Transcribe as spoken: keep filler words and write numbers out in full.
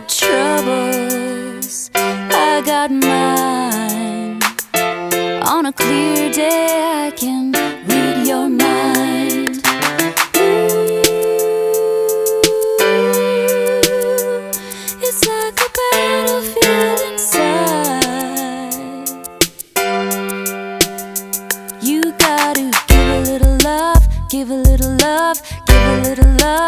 troubles, I got mine. On a clear day I can read your mind. Ooh, it's like a battlefield inside. You gotta give a little love, give a little love, give a little love.